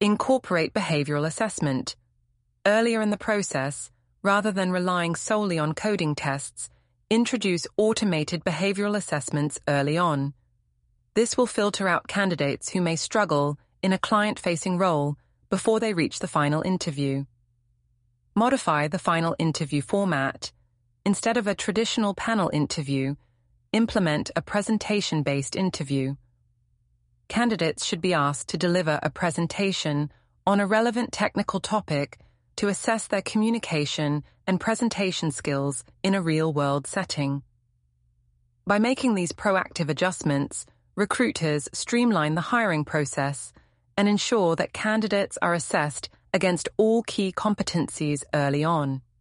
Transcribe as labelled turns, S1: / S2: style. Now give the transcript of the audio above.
S1: Incorporate behavioral assessment. Earlier in the process, rather than relying solely on coding tests, introduce automated behavioral assessments early on. This will filter out candidates who may struggle in a client-facing role before they reach the final interview. Modify the final interview format. Instead of a traditional panel interview, implement a presentation-based interview. Candidates should be asked to deliver a presentation on a relevant technical topic to assess their communication and presentation skills in a real-world setting. By making these proactive adjustments, recruiters streamline the hiring process and ensure that candidates are assessed against all key competencies early on.